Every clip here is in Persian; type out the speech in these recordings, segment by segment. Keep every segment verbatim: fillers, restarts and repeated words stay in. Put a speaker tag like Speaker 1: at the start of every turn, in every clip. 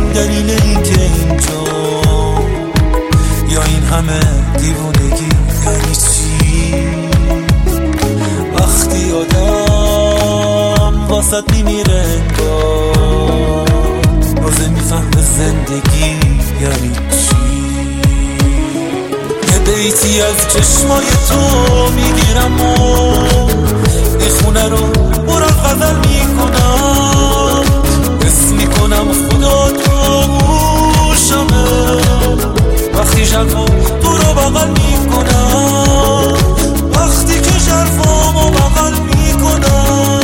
Speaker 1: دلیل این که اینجا یا این همه دیوونگی یعنی چی؟ وقتی آدم واسط میمیره انگار روزه میفهمه زندگی یعنی چی. یه بیتی از چشمای تو میگیرم و این خونه رو برا غزل میکنم، حس میکنم خدا تو گوشمه وقتی ژرفام تو رو بغل میکنم، وقتی که ژرفامو بغل میکنم.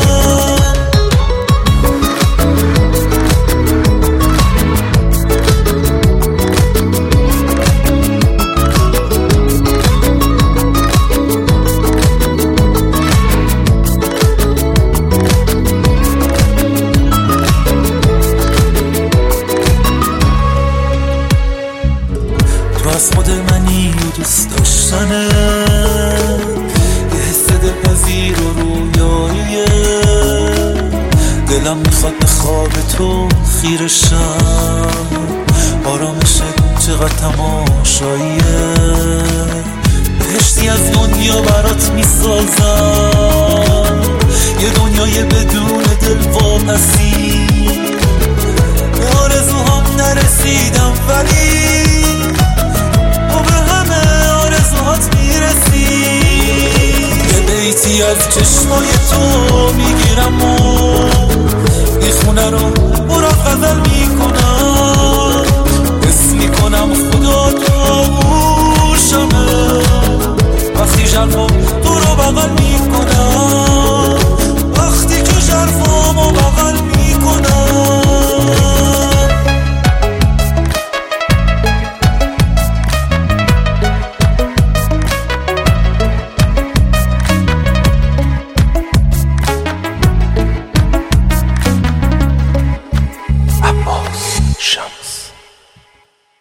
Speaker 1: از خود منی و دوست داشتنه، یه حس دلپذیر و رویاییه، دلم میخواد به خواب تو خیرشم، آرامشت چقدر تماشاییه، بهشتی از دنیا برات میسازم، یه دنیای بدون دل واپسی، به آرزوهام نرسیدم ولی بیتی از چشمای تو میگیرم و این خونه رو برا غزل میکنم، حس میکنم خدا تو گوشمه وقتی ژرفام تو رو بغل میکنم.